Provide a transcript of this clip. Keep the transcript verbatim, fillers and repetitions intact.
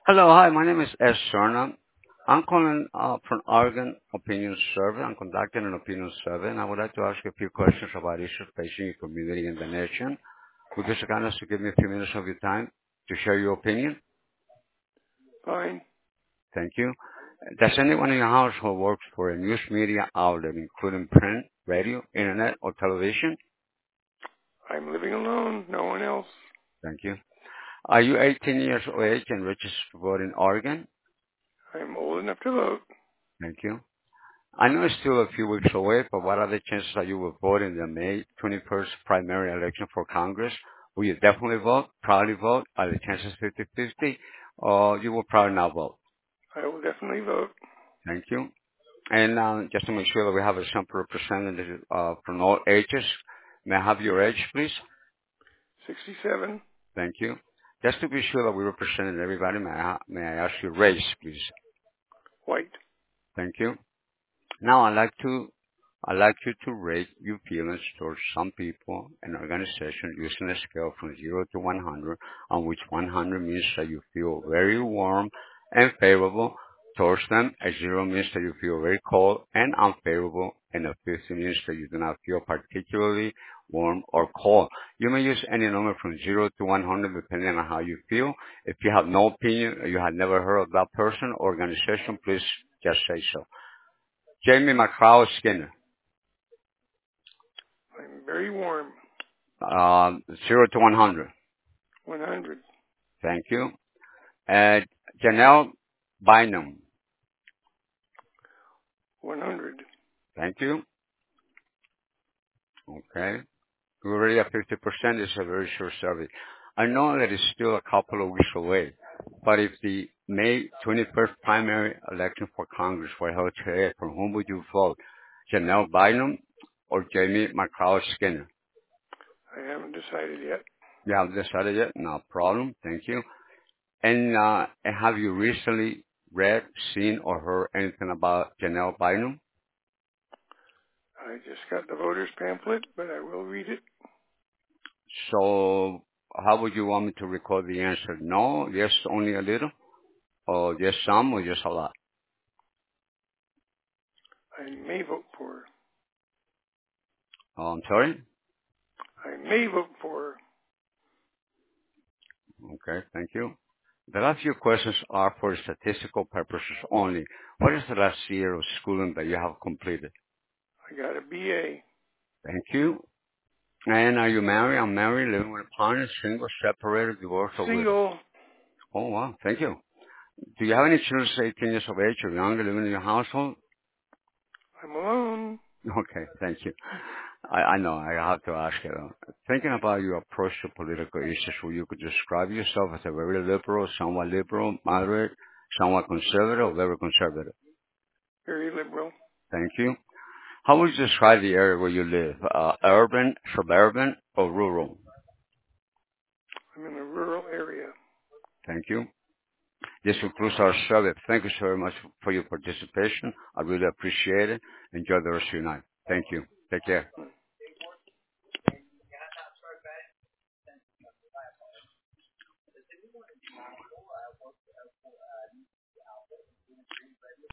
Hello, hi, my name is S. Serna. I'm calling uh, from Oregon Opinion Survey. I'm conducting an opinion survey, and I would like to ask you a few questions about issues facing your community and the nation. Would you kind of give me a few minutes of your time to share your opinion? Fine. Thank you. Does anyone in your household work for a news media outlet, including print, radio, internet, or television? I'm living alone. No one else. Thank you. Are you eighteen years of age and registered to vote in Oregon? I'm old enough to vote. Thank you. I know it's still a few weeks away, but what are the chances that you will vote in the May twenty-first primary election for Congress? Will you definitely vote, probably vote? Are the chances fifty-fifty? Or you will probably not vote? I will definitely vote. Thank you. And uh, just to make sure that we have a sample representative uh, from all ages, may I have your age, please? sixty-seven. Thank you. Just to be sure that we represent everybody, may I, may I ask your race, please? White. Thank you. Now, I'd like to I'd like you to rate your feelings towards some people and organizations using a scale from zero to one hundred, on which one hundred means that you feel very warm and favorable towards them, a zero means that you feel very cold and unfavorable, and a fifty means that you do not feel particularly warm or cold. You may use any number from zero to one hundred depending on how you feel. If you have no opinion or you have never heard of that person or organization, please just say so. Jamie McLeod Skinner. I'm very warm. Um, zero to one hundred. one hundred. Thank you. Uh, Janelle Bynum. one hundred. Thank you. Okay. We're already at fifty percent. It's a very short survey. I know that it's still a couple of weeks away, but if the May twenty-first primary election for Congress were held today, for whom would you vote? Janelle Bynum or Jamie McLeod Skinner? I haven't decided yet. You haven't decided yet? No problem. Thank you. And uh, have you recently read, seen, or heard anything about Janelle Bynum? I just got the voter's pamphlet, but I will read it. So how would you want me to record the answer? No, yes, only a little, or yes, some, or just a lot? I may vote for her. Oh, I'm sorry? I may vote for her. Okay, thank you. The last few questions are for statistical purposes only. What is the last year of schooling that you have completed? I got a B A. Thank you. And are you married, unmarried, living with a partner, single, separated, divorced, or widow? Single. Oh, wow, thank you. Do you have any children eighteen years of age or younger living in your household? I'm alone. Okay, thank you. I, I know, I have to ask you. Thinking about your approach to political issues, where you could describe yourself as a very liberal, somewhat liberal, moderate, somewhat conservative, or very conservative. Very liberal. Thank you. How would you describe the area where you live? Uh, urban, suburban, or rural? I'm in a rural area. Thank you. This concludes our survey. Thank you so very much for your participation. I really appreciate it. Enjoy the rest of your night. Thank you. Take care.